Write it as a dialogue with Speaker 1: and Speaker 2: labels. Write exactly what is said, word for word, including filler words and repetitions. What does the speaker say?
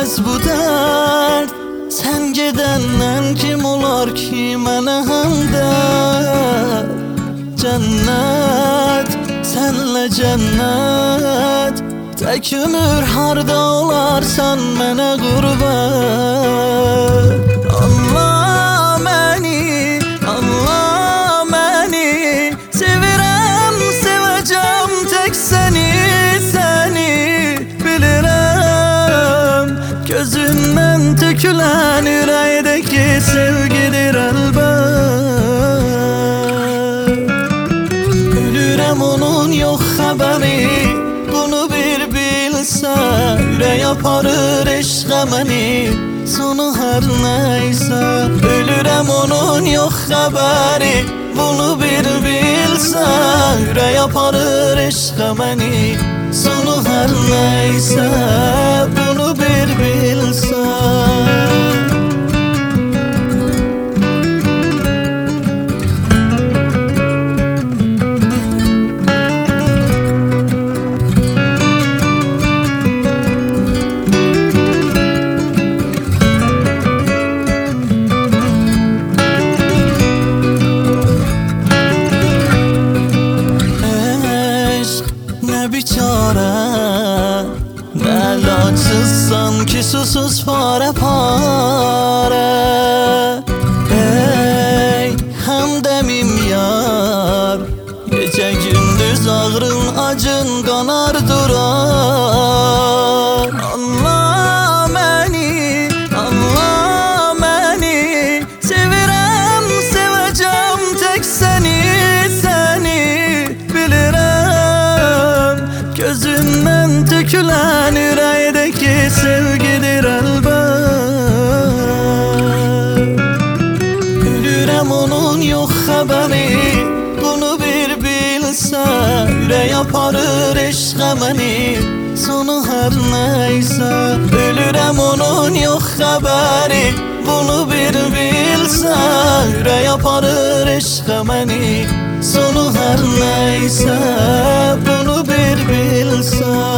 Speaker 1: bitməz bu dərd. Sən gedəndən kim olar ki mənə həmdər? Cənnət, sənlə cənnət, tək ömür harda olarsan mənə qürbət. Allah məni, Allah məni, sevirəm, sevəcəm tək səni, səni bilirəm. Gözündən tökülən ürəkdəki sevgidir əlbət. Ölürəm onun yox xəbəri, bunu bir bilsən. Ürək aparır eşqə məni, sonu hər nəysə. Ölürəm onun yox xəbəri, bunu bir bilsən. Ürək aparır eşqə məni, sonu hər nəysə. Bunu bir bilsən. Biçare, nə laçsızsan ki susuz pare pare. Ey həmdəmim yar, gecə gündüz ağrın acın qanar durar. Allah məni, Allah məni, sevirəm, sevəcəm tək səni, səni bilirəm. Gözündən tökülən ürəkdəki sevgidir əlbət. Ölürəm onun yox xəbəri, bunu bir bilsən. Ürək aparır eşqə məni, sonu hər nəysə. Ölürəm onun yox xəbəri, bunu bir bilsən. Ürək aparır eşqə məni, sonu hər nəysə. Bunu bir bilsən.